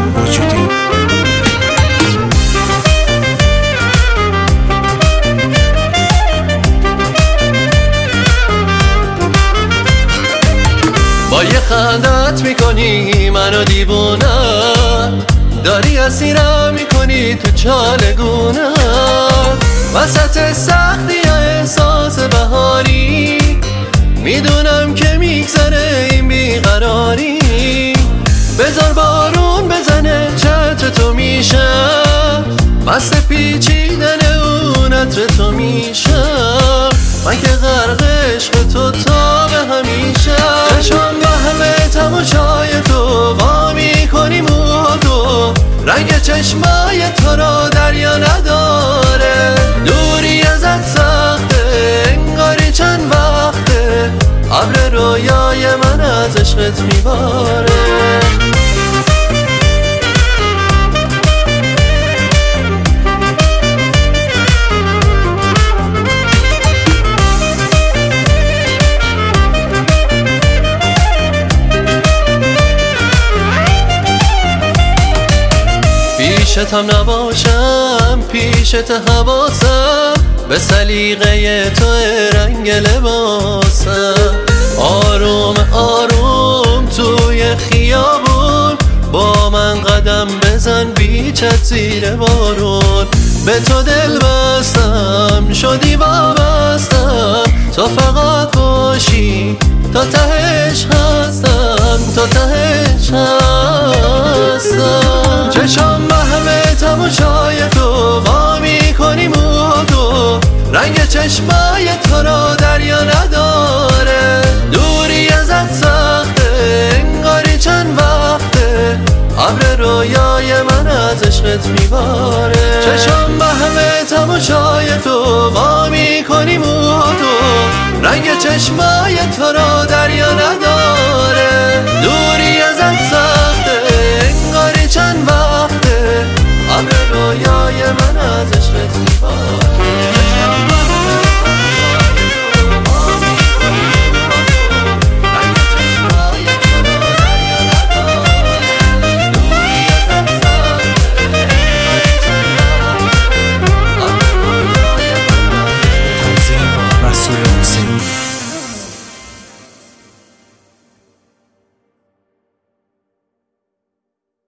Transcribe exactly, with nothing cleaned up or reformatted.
وجودی. با یه خندت میکنی منو دیوونه، داری اسیرم میکنی تو چالگونه، وسط سختی یا احساس بهاری، میدونم که میگذره این بیقراری. بذار بارون بزنه چتر تو میشه، مست پیچیدن اون عطر تو میشه، من که غرق عشق تو تا به همیشه. چشم با همه تماشای تو وا میکنی موهاتو، رنگ چشمای تو رو دریا نداره، دوری ازت سخته انگاری چند وقته، ابر رویای من از عشقت میباره. پیشتم نباشم پیشت حواسم، به سلیقه تو رنگ لباسم، آروم آروم توی خیابون با من قدم بزن بیچت زیر بارون. به تو دل بستم شدی وابستم، تو فقط باشی تا تهش هستم، تا تهش هستم. چشم به همه تماشای تو وا میکنی موهاتو، رنگ چشمای تو رو دریا نداره، دوری ازت سخته انگاری چند وقته، ابر رویای من از عشقت میباره. چشم به همه تماشای تو وا میکنی موهاتو، رنگ چشمای تو رو دریا نداره، دوری ازت سخته انگاری چند وقته، ابر رویای من از عشقت میباره.